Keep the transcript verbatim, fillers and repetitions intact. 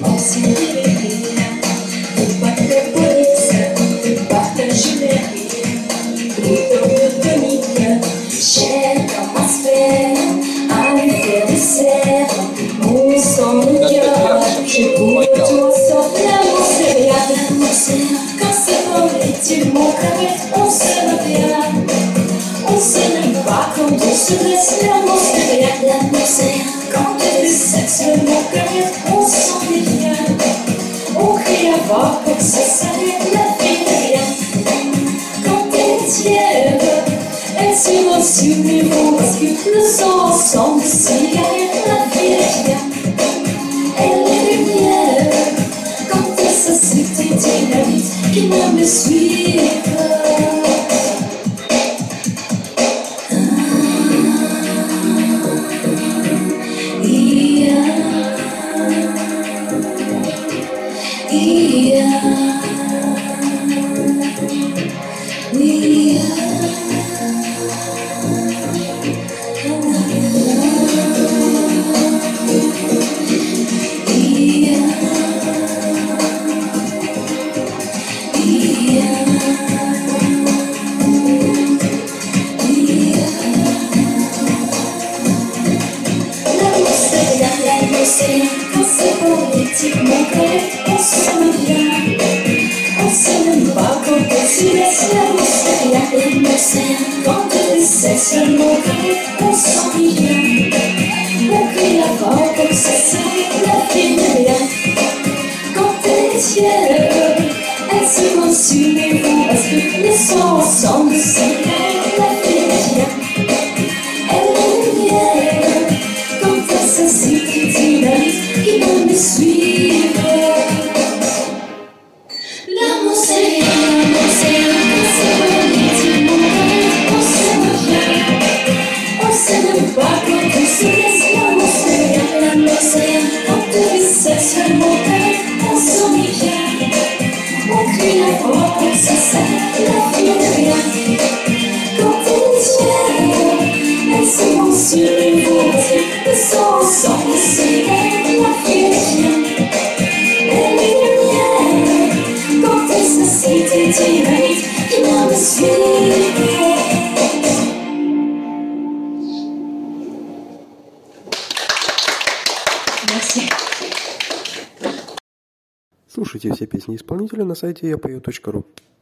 on s'est libéré. Faut pas de police, partage les rires. Autant de tonique, cher comme un sphère. À lui faire des serres, on sent le cœur. Je pourrais tout sortir, l'amour c'est rien, l'amour c'est rien. Quand c'est mauvais, tu m'en connais, on s'aime bien. On sait même pas quand on se blesse, l'amour c'est rien, l'amour c'est rien. Quand on est sexe, le mot connaît, on s'en est bien. On crie à voir pour que ça s'arrête, la vie n'est rien. Quand elle est tiède, elle se reçut les mots parce que le sang ensemble, cigarette, la vie est bien. Elle est lumière, quand elle s'assied, t'es dynamite qui ne me suit pas. Quand c'est politiquement correct, on s'aime bien. On s'aime pas quand on se laisse, l'amour c'est rien, l'amour c'est rien. Quand on est sexe, l'amour correct, on s'ennuie bien. On crie à fort pour que ça s'arrête, la vie n'est rien. Quand elle est fière, elle se consume et vous parce que les sons ensemble s'arrêtent, la vie n'est rien. Elle est lumière, quand elle s'assied, qui dynamite, qui va me suivre. L'amour c'est rien, l'amour c'est rien, quand c'est politiquement correct, on s'aime bien. On s'aime pas quand on se laisse, l'amour c'est rien, l'amour c'est rien. Quand on est sexe, l'amour correct, on s'ennuie bien. On crie à fort pour que ça s'arrête, la vie n'est rien. Quand elle est fière, elle se consume et vous parce que le sang ensemble s'arrête, la vie est bien. Elle est lumière, quand elle s'assied, t'es dynamite qui va me suivre. Merci. Слушайте все песни исполнителя на сайте я пою точка ру.